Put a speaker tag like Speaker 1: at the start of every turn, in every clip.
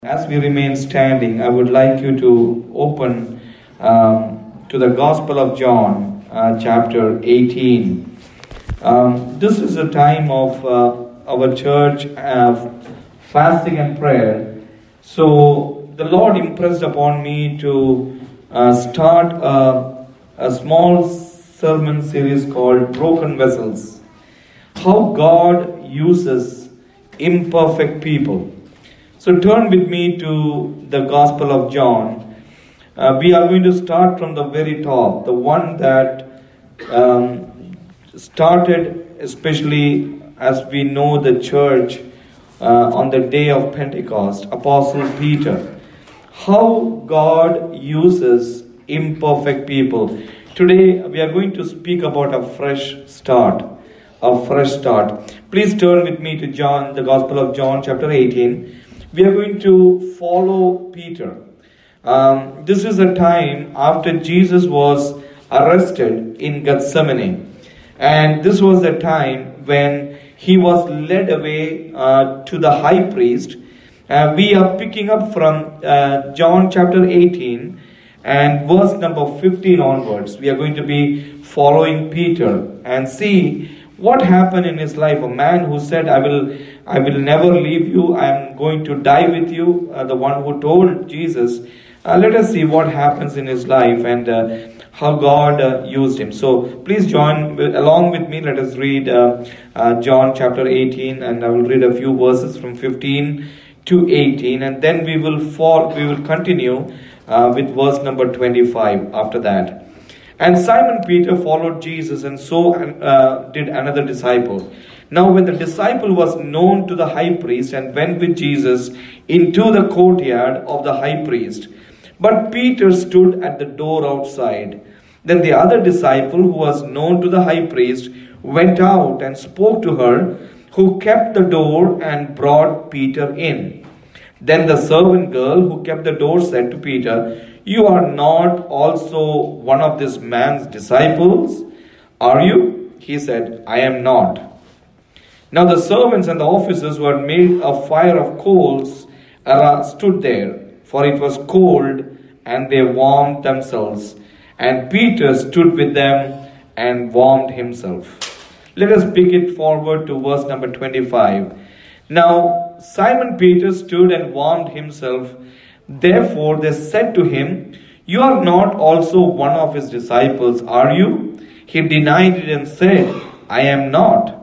Speaker 1: As we remain standing, I would like you to open to the Gospel of John, chapter 18. This is a time of our church fasting and prayer. So the Lord impressed upon me to start a small sermon series called Broken Vessels. How God uses imperfect people. So turn with me to the Gospel of John. We are going to start from the very top, the one that started, especially as we know the church on the day of Pentecost, Apostle Peter. How God uses imperfect people. Today we are going to speak about a fresh start. A fresh start. Please turn with me to John, the Gospel of John, chapter 18. We are going to follow Peter. This is a time after Jesus was arrested in Gethsemane. And this was the time when he was led away to the high priest. We are picking up from John chapter 18 and verse number 15 onwards. We are going to be following Peter and see what happened in his life. A man who said, I will never leave you. I am going to die with you. The one who told Jesus. Let us see what happens in his life and how God used him. So please join along with me. Let us read John chapter 18, and I will read a few verses from 15 to 18, and then we will continue with verse number 25 after that. And Simon Peter followed Jesus, and so did another disciple. Now when the disciple was known to the high priest and went with Jesus into the courtyard of the high priest, but Peter stood at the door outside. Then the other disciple who was known to the high priest went out and spoke to her who kept the door and brought Peter in. Then the servant girl who kept the door said to Peter, "You are not also one of this man's disciples, are you?" He said, "I am not." Now the servants and the officers who had made a fire of coals stood there, for it was cold, and they warmed themselves. And Peter stood with them and warmed himself. Let us pick it forward to verse number 25. Now Simon Peter stood and warmed himself. Therefore they said to him, "You are not also one of his disciples, are you?" He denied it and said, "I am not."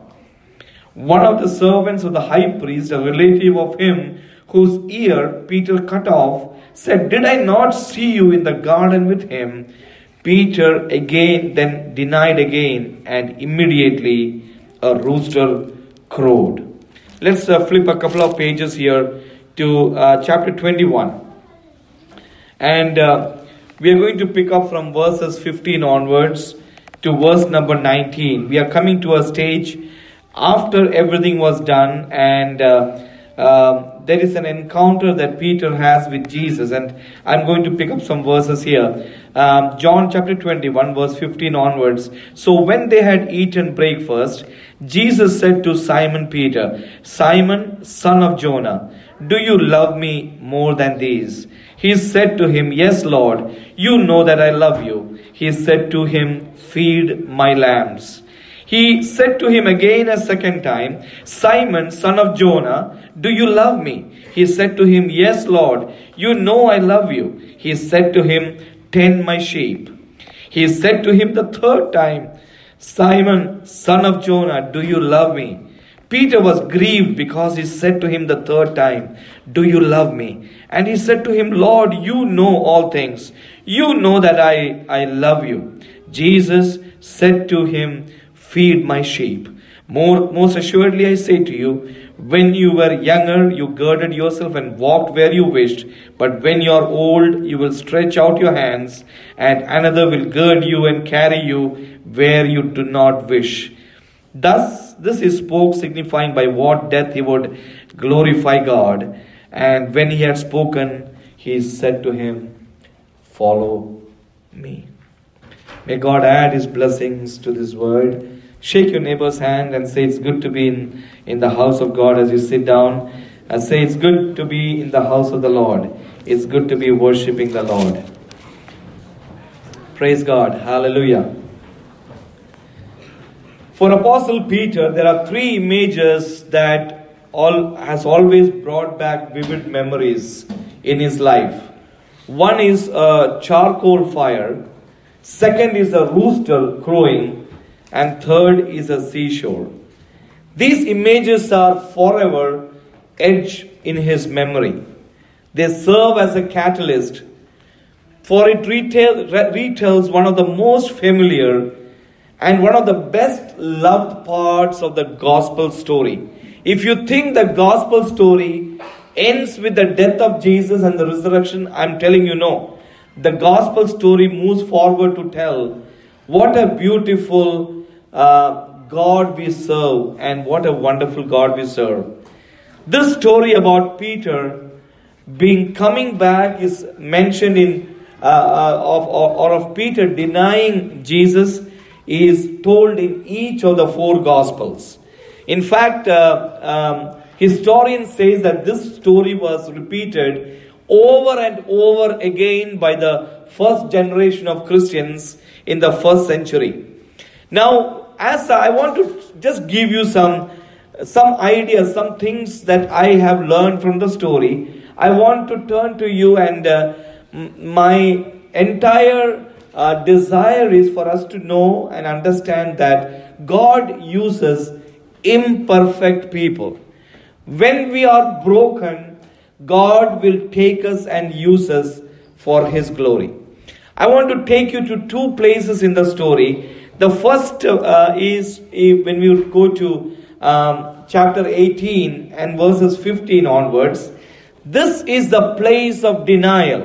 Speaker 1: One of the servants of the high priest, a relative of him whose ear Peter cut off, said, "Did I not see you in the garden with him?" Peter again then denied again, and immediately a rooster crowed. Let's flip a couple of pages here to chapter 21. And we are going to pick up from verses 15 onwards to verse number 19. We are coming to a stage after everything was done, and there is an encounter that Peter has with Jesus, and I'm going to pick up some verses here. John chapter 21 verse 15 onwards. So when they had eaten breakfast, Jesus said to Simon Peter, "Simon, son of Jonah, do you love me more than these?" He said to him, "Yes, Lord, you know that I love you." He said to him, "Feed my lambs." He said to him again a second time, "Simon, son of Jonah, do you love me?" He said to him, "Yes, Lord, you know I love you." He said to him, "Tend my sheep." He said to him the third time, "Simon, son of Jonah, do you love me?" Peter was grieved because he said to him the third time, "Do you love me?" And he said to him, "Lord, you know all things. You know that I love you." Jesus said to him, "Feed my sheep. Most assuredly I say to you, when you were younger, you girded yourself and walked where you wished. But when you are old, you will stretch out your hands, and another will gird you and carry you where you do not wish." Thus, this he spoke, signifying by what death he would glorify God. And when he had spoken, he said to him, "Follow me." May God add his blessings to this word. Shake your neighbor's hand and say it's good to be in the house of God as you sit down. I say it's good to be in the house of the Lord. It's good to be worshipping the Lord. Praise God. Hallelujah. For Apostle Peter, there are three images that has always brought back vivid memories in his life. One is a charcoal fire. Second is a rooster crowing. And third is a seashore. These images are forever etched in his memory. They serve as a catalyst, for it retells one of the most familiar and one of the best loved parts of the gospel story. If you think the gospel story ends with the death of Jesus and the resurrection, I'm telling you no. The gospel story moves forward to tell what a beautiful God we serve, and what a wonderful God we serve. This story about Peter coming back is mentioned in of Peter denying Jesus is told in each of the four Gospels. In fact, historian says that this story was repeated over and over again by the first generation of Christians in the first century. Now, as I want to just give you some ideas, some things that I have learned from the story, I want to turn to you, and my entire desire is for us to know and understand that God uses imperfect people. When we are broken, God will take us and use us for His glory. I want to take you to two places in the story. The first is when we go to chapter 18 and verses 15 onwards. This is the place of denial,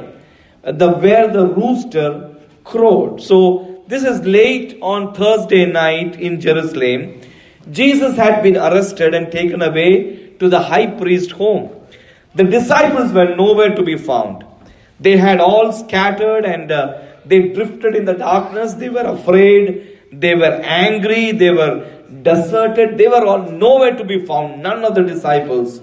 Speaker 1: where the rooster crowed. So this is late on Thursday night in Jerusalem. Jesus had been arrested and taken away to the high priest's home. The disciples were nowhere to be found. They had all scattered and they drifted in the darkness. They were afraid. They were angry. They were deserted. They were all nowhere to be found. None of the disciples,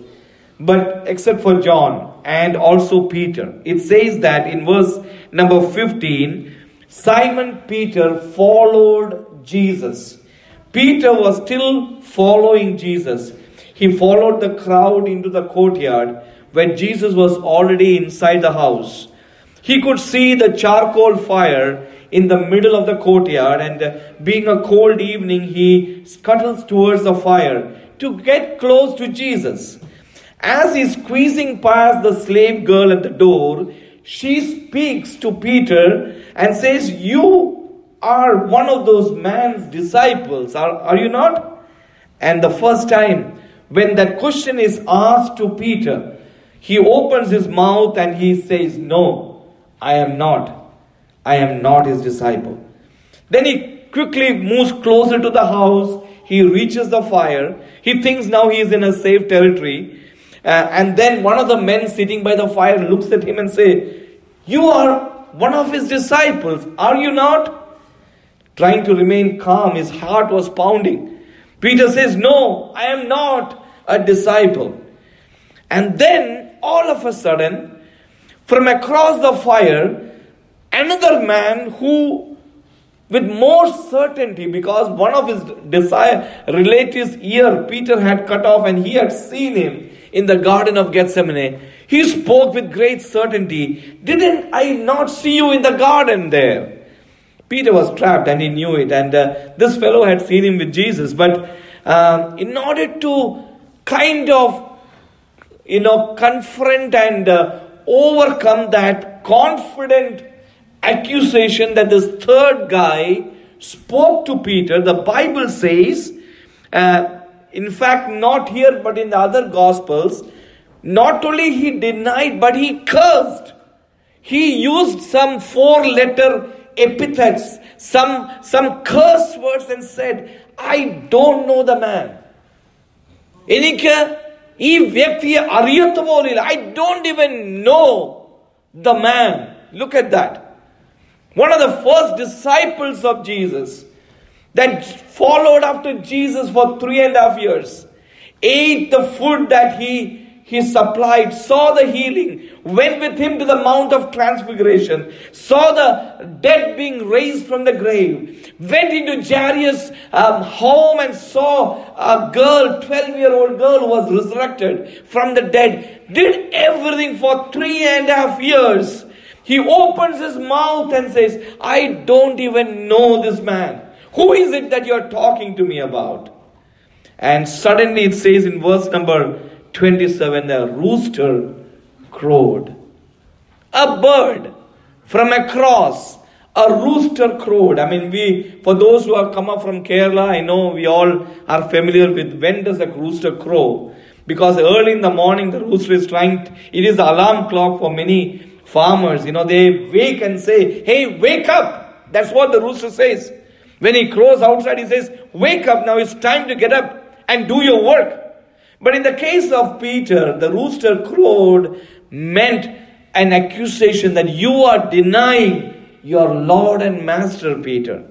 Speaker 1: but except for John and also Peter. It says that in verse number 15, Simon Peter followed Jesus. Peter was still following Jesus. He followed the crowd into the courtyard where Jesus was already inside the house. He could see the charcoal fire in the middle of the courtyard, and being a cold evening, he scuttles towards the fire to get close to Jesus. As he's squeezing past the slave girl at the door, she speaks to Peter and says, "You are one of those man's disciples, are you not?" And the first time when that question is asked to Peter, he opens his mouth and he says, "No, I am not. I am not his disciple." Then he quickly moves closer to the house. He reaches the fire. He thinks now he is in a safe territory. And then one of the men sitting by the fire looks at him and says, "You are one of his disciples, are you not?" Trying to remain calm, his heart was pounding. Peter says, "No, I am not a disciple." And then all of a sudden, from across the fire, another man who, with more certainty, because one of his relatives' ear Peter had cut off and he had seen him in the Garden of Gethsemane, he spoke with great certainty, "Didn't I not see you in the garden there?" Peter was trapped and he knew it, and this fellow had seen him with Jesus. But in order to kind of confront and overcome that confident accusation that this third guy spoke to Peter, the Bible says, in fact not here but in the other Gospels, not only he denied but he cursed. He used some 4-letter epithets, some curse words, and said, "I don't know the man. I don't even know the man." Look at that. One of the first disciples of Jesus that followed after Jesus for 3.5 years, ate the food that he he supplied, saw the healing, went with him to the Mount of Transfiguration, saw the dead being raised from the grave, went into Jairus' home and saw a girl, 12-year-old girl who was resurrected from the dead, did everything for 3.5 years. He opens his mouth and says, I don't even know this man. Who is it that you're talking to me about? And suddenly it says in verse number 27, the rooster crowed. A bird from across, a rooster crowed. I mean, for those who have come up from Kerala, I know we all are familiar with when does a rooster crow. Because early in the morning, the rooster is it is the alarm clock for many farmers. They wake and say, hey, wake up. That's what the rooster says. When he crows outside, he says, wake up, now it's time to get up and do your work. But in the case of Peter, the rooster crowed meant an accusation that you are denying your Lord and Master, Peter.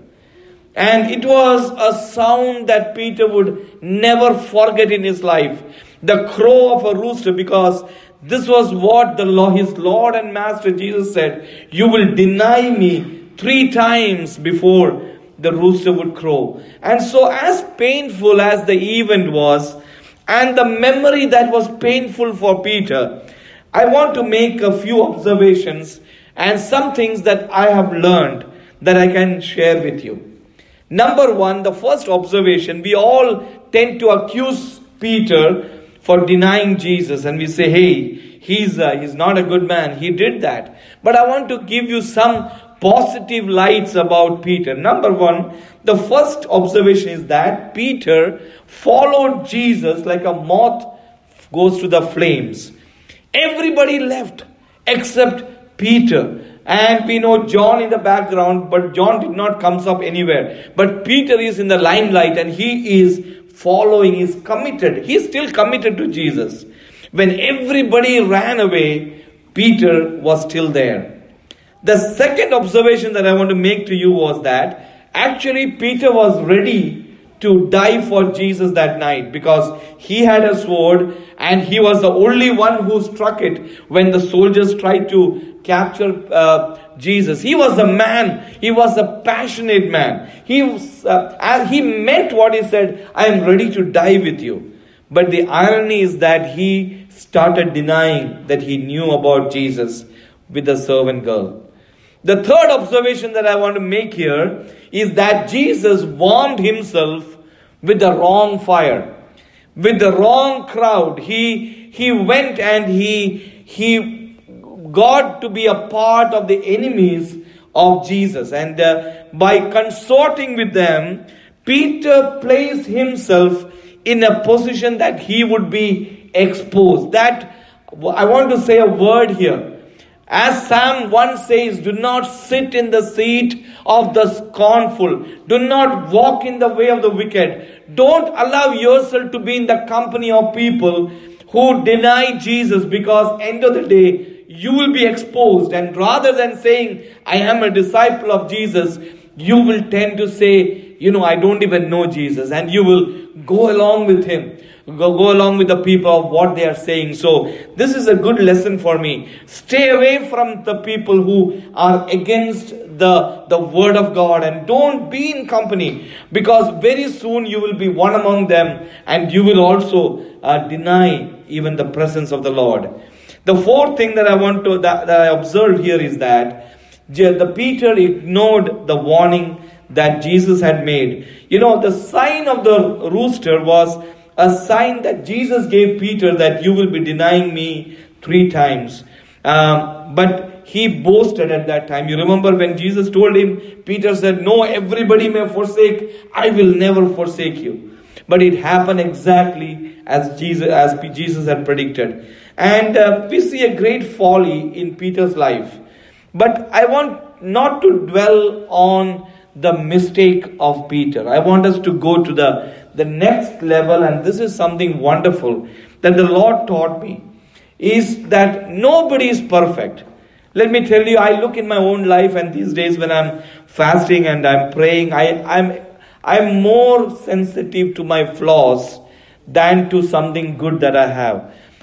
Speaker 1: And it was a sound that Peter would never forget in his life. The crow of a rooster, because this was what his Lord and Master Jesus said. You will deny me 3 times before the rooster would crow. And so as painful as the event was, and the memory that was painful for Peter, I want to make a few observations and some things that I have learned that I can share with you. Number 1, the first observation, we all tend to accuse Peter for denying Jesus, and we say, hey, he's not a good man, he did that. But I want to give you some positive lights about Peter. Number 1, the first observation is that Peter followed Jesus like a moth goes to the flames. Everybody left except Peter. And we know John in the background, but John did not come up anywhere. But Peter is in the limelight and he is following, is committed. He is still committed to Jesus. When everybody ran away, Peter was still there. The second observation that I want to make to you was that actually Peter was ready to die for Jesus that night, because he had a sword and he was the only one who struck it when the soldiers tried to capture Jesus. He was a man. He was a passionate man. He meant what he said. I am ready to die with you. But the irony is that he started denying that he knew about Jesus with the servant girl. The third observation that I want to make here is that Jesus warmed himself with the wrong fire, with the wrong crowd. He went and he got to be a part of the enemies of Jesus. And by consorting with them, Peter placed himself in a position that he would be exposed. That I want to say a word here. As Psalm 1 says, do not sit in the seat of the scornful. Do not walk in the way of the wicked. Don't allow yourself to be in the company of people who deny Jesus, because end of the day, you will be exposed. And rather than saying, I am a disciple of Jesus, you will tend to say, I don't even know Jesus. And you will go along with him. Go along with the people of what they are saying. So this is a good lesson for me. Stay away from the people who are against the word of God, and don't be in company, because very soon you will be one among them and you will also deny even the presence of the Lord. The fourth thing that I observed here is that the Peter ignored the warning that Jesus had made. The sign of the rooster was a sign that Jesus gave Peter, that you will be denying me 3 times. But he boasted at that time. You remember when Jesus told him, Peter said, no, everybody may forsake, I will never forsake you. But it happened exactly as Jesus had predicted. And we see a great folly in Peter's life. But I want not to dwell on the mistake of Peter. I want us to go to the next level, and this is something wonderful that the Lord taught me, is that nobody is perfect. Let me tell you, I look in my own life, and these days when I'm fasting and I'm praying, I'm more sensitive to my flaws than to something good that I have.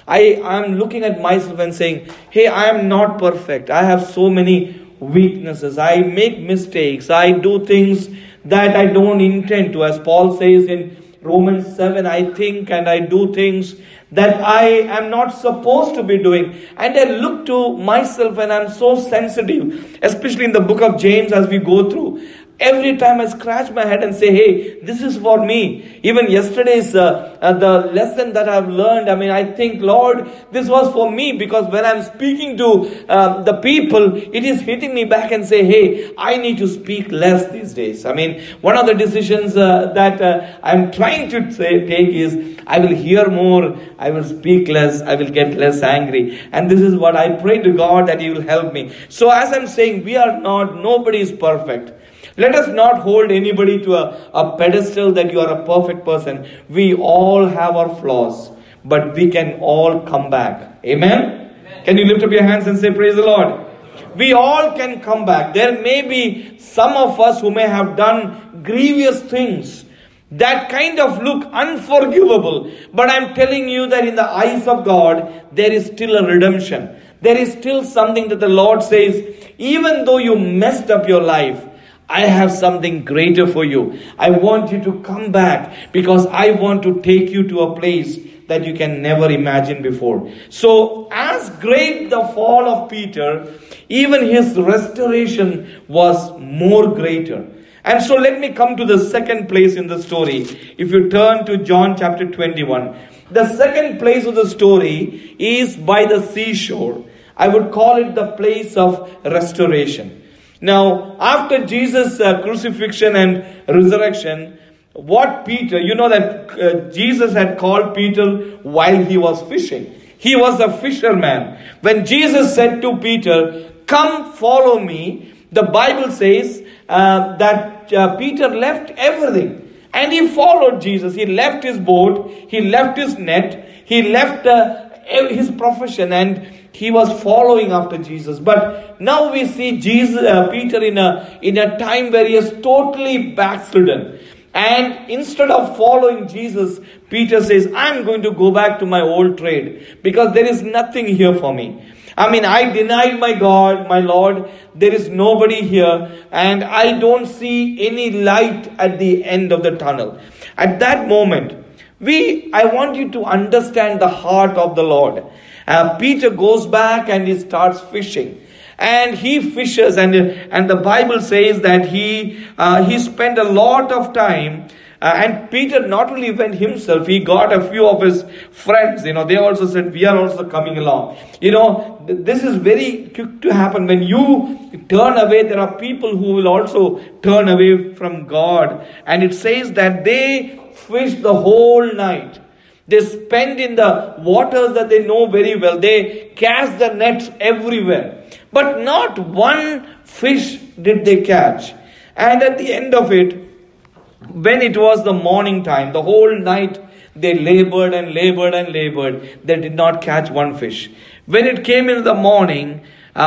Speaker 1: I'm looking at myself and saying, hey, I am not perfect. I have so many weaknesses. I make mistakes. I do things that I don't intend to. As Paul says in Romans 7, I think and I do things that I am not supposed to be doing. And I look to myself and I'm so sensitive, especially in the book of James as we go through. Every time I scratch my head and say, hey, this is for me. Even yesterday's the lesson that I've learned, I think, Lord, this was for me, because when I'm speaking to the people, it is hitting me back and say, hey, I need to speak less these days. One of the decisions that I'm trying to take is, I will hear more, I will speak less, I will get less angry. And this is what I pray to God, that He will help me. So as I'm saying, nobody is perfect. Let us not hold anybody to a pedestal that you are a perfect person. We all have our flaws, but we can all come back. Amen? Amen. Can you lift up your hands and say, praise the Lord? We all can come back. There may be some of us who may have done grievous things that kind of look unforgivable. But I'm telling you that in the eyes of God, there is still a redemption. There is still something that the Lord says, even though you messed up your life, I have something greater for you. I want you to come back, because I want to take you to a place that you can never imagine before. So as great the fall of Peter, even his restoration was more greater. And so let me come to the second place in the story. If you turn to John chapter 21, the second place of the story is by the seashore. I would call it the place of restoration. Now, after Jesus' crucifixion and resurrection, what Peter, you know that Jesus had called Peter while he was fishing. He was a fisherman. When Jesus said to Peter, come follow me, the Bible says that Peter left everything. And he followed Jesus. He left his boat, he left his net, he left his profession, and he was following after Jesus. But now we see Peter in a time where he is totally backslidden. And instead of following Jesus, Peter says, I'm going to go back to my old trade, because there is nothing here for me. I denied my God, my Lord. There is nobody here, and I don't see any light at the end of the tunnel. At that moment, I want you to understand the heart of the Lord. Peter goes back and he starts fishing. And he fishes, and the Bible says that he spent a lot of time. And Peter not only went himself, he got a few of his friends. They also said, we are also coming along. This is very quick to happen. When you turn away, there are people who will also turn away from God. And it says that they fished the whole night. They spend in the waters that they know very well. They cast the nets everywhere. But not one fish did they catch. And at the end of it, when it was the morning time, the whole night they labored and labored and labored. They did not catch one fish. When it came in the morning,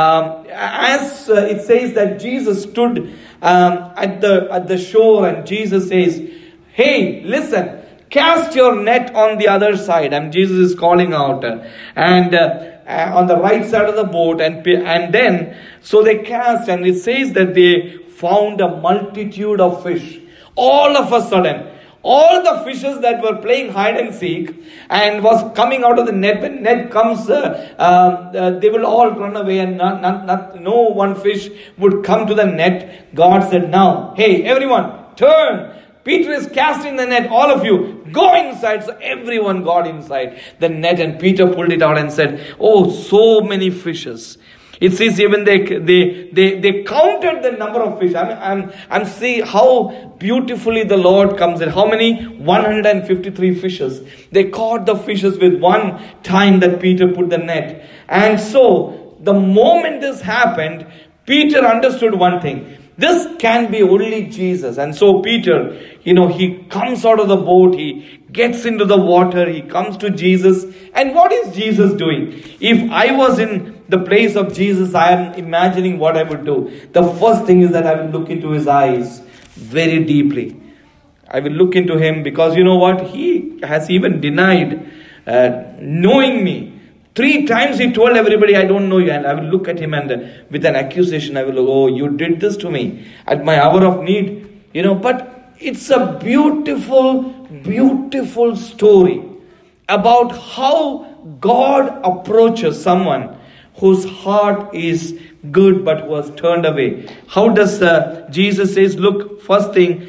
Speaker 1: as it says that Jesus stood at the shore, and Jesus says, hey, listen, cast your net on the other side. And Jesus is calling out. And on the right side of the boat. And then, so they cast, and it says that they found a multitude of fish. All of a sudden, all the fishes that were playing hide and seek and was coming out of the net, when net comes, they will all run away, and no one fish would come to the net. God said, now, hey, everyone, turn. Peter is casting the net. All of you, go inside. So everyone got inside the net, and Peter pulled it out and said, oh, so many fishes. It says even they counted the number of fish. I'm seeing how beautifully the Lord comes in. How many? 153 fishes. They caught the fishes with one time that Peter put the net. And so the moment this happened, Peter understood one thing. This can be only Jesus. And so Peter, he comes out of the boat, he gets into the water, he comes to Jesus. And what is Jesus doing? If I was in the place of Jesus, I am imagining what I would do. The first thing is that I will look into his eyes very deeply. I will look into him, because you know what? He has even denied knowing me. 3 times he told everybody, I don't know you. And I will look at him and with an accusation, I will look, oh, you did this to me at my hour of need. But it's a beautiful, beautiful story about how God approaches someone whose heart is good but was turned away. How does Jesus says, look, first thing,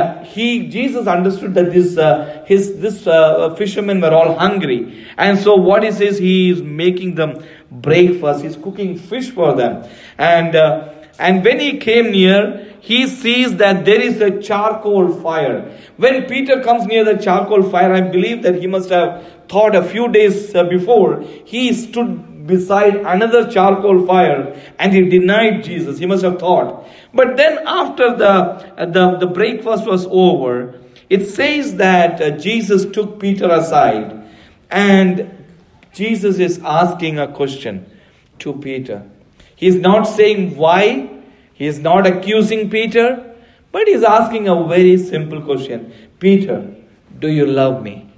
Speaker 1: Jesus understood that this fishermen were all hungry, and so what he says, he is making them breakfast. He's cooking fish for them, and when he came near, he sees that there is a charcoal fire. When Peter comes near the charcoal fire, I believe that he must have thought a few days before, he stood beside another charcoal fire and he denied Jesus. He must have thought. But then after the breakfast was over, it says that Jesus took Peter aside and Jesus is asking a question to Peter. He is not saying why. He is not accusing Peter, but he is asking a very simple question. Peter, do you love me?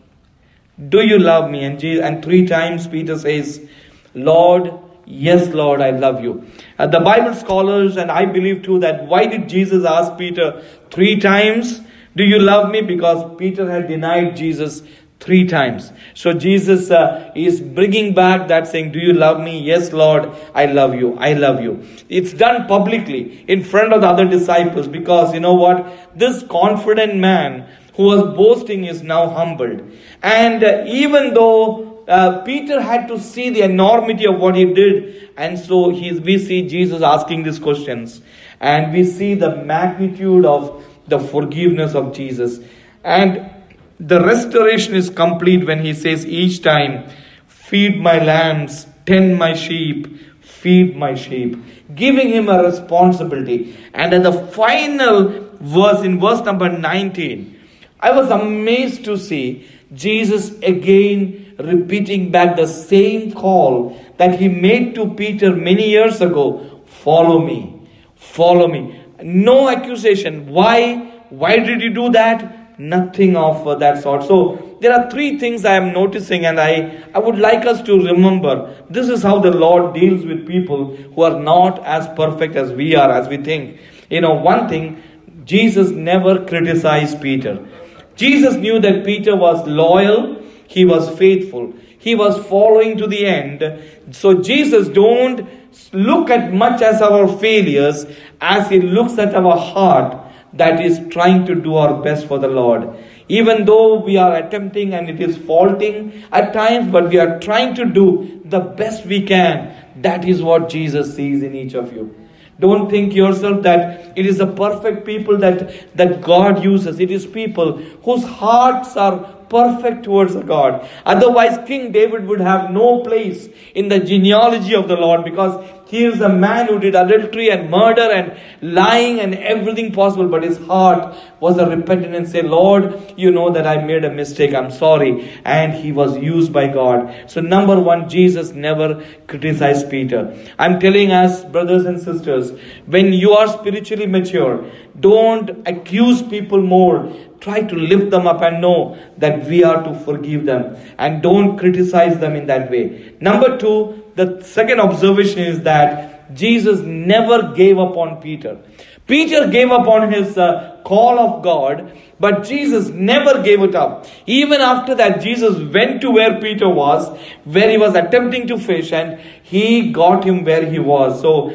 Speaker 1: Do you love me? And 3 times Peter says, Lord, yes, Lord, I love you. The Bible scholars, and I believe too, that why did Jesus ask Peter 3 times, do you love me? Because Peter had denied Jesus 3 times. So Jesus is bringing back that saying, do you love me? Yes, Lord, I love you. I love you. It's done publicly in front of the other disciples, because you know what? This confident man who was boasting is now humbled. And even though Peter had to see the enormity of what he did, and so we see Jesus asking these questions, and we see the magnitude of the forgiveness of Jesus. And the restoration is complete when he says each time, feed my lambs, tend my sheep, feed my sheep, giving him a responsibility. And at the final verse, in verse number 19, I was amazed to see Jesus again repeating back the same call that he made to Peter many years ago. Follow me. Follow me. No accusation. Why? Why did you do that? Nothing of that sort. So there are 3 things I am noticing, and I would like us to remember. This is how the Lord deals with people who are not as perfect as we are, as we think. One thing, Jesus never criticized Peter. Jesus knew that Peter was loyal, he was faithful, he was following to the end. So Jesus don't look at much as our failures, as he looks at our heart that is trying to do our best for the Lord. Even though we are attempting and it is faulting at times, but we are trying to do the best we can. That is what Jesus sees in each of you. Don't think yourself that it is the perfect people that God uses. It is people whose hearts are perfect towards God. Otherwise, King David would have no place in the genealogy of the Lord, because he is a man who did adultery and murder and lying and everything possible. But his heart was a repentant and say, Lord, you know that I made a mistake. I'm sorry. And he was used by God. So number 1, Jesus never criticized Peter. I'm telling us, brothers and sisters, when you are spiritually mature, don't accuse people more. Try to lift them up and know that we are to forgive them, and don't criticize them in that way. Number 2, the second observation is that Jesus never gave up on Peter. Peter gave up on his call of God, but Jesus never gave it up. Even after that, Jesus went to where Peter was, where he was attempting to fish, and he got him where he was. So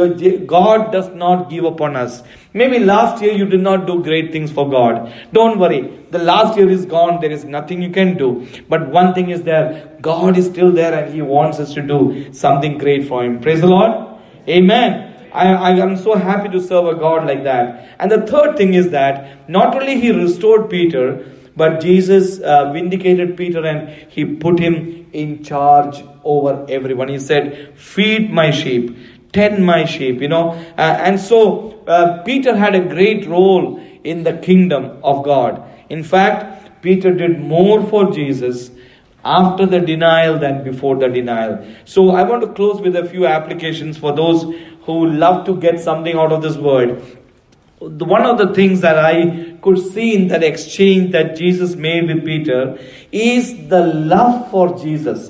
Speaker 1: God does not give up on us. Maybe last year you did not do great things for God. Don't worry. The last year is gone. There is nothing you can do. But one thing is there. God is still there, and he wants us to do something great for him. Praise the Lord. Amen. I am so happy to serve a God like that. And the third thing is that not only he restored Peter, but Jesus vindicated Peter and he put him in charge over everyone. He said, feed my sheep, tend my sheep, and so Peter had a great role in the kingdom of God. In fact, Peter did more for Jesus after the denial than before the denial. So I want to close with a few applications for those who love to get something out of this word. One of the things that I could see in that exchange that Jesus made with Peter is the love for Jesus.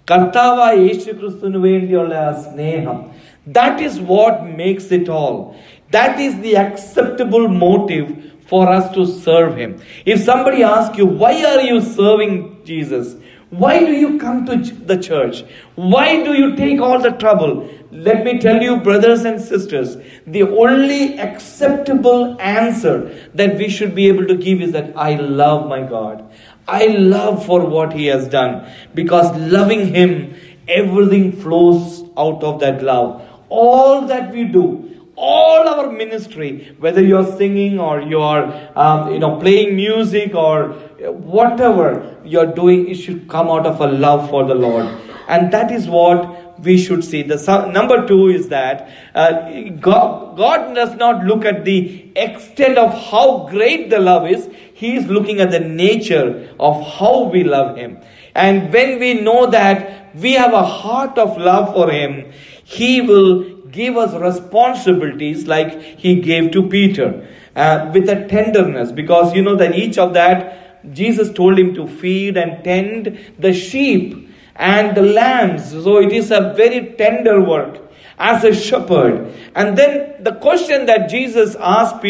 Speaker 1: കർത്താവായ യേശു ക്രിസ്തുവിന് വേണ്ടിയുള്ള ആ സ്നേഹം. That is what makes it all. That is the acceptable motive for us to serve Him. If somebody asks you, why are you serving Jesus? Why do you come to the church? Why do you take all the trouble? Let me tell you, brothers and sisters, the only acceptable answer that we should be able to give is that I love my God. I love for what He has done. Because loving Him, everything flows out of that love. All that we do, all our ministry, whether you are singing or you are playing music or whatever you are doing, it should come out of a love for the Lord. And that is what we should see. Number 2 is that God does not look at the extent of how great the love is. He is looking at the nature of how we love Him. And when we know that we have a heart of love for Him, He will give us responsibilities like He gave to Peter with a tenderness. Because you know that each of that, Jesus told him to feed and tend the sheep and the lambs. So it is a very tender work as a shepherd. And then the question that Jesus asked Peter,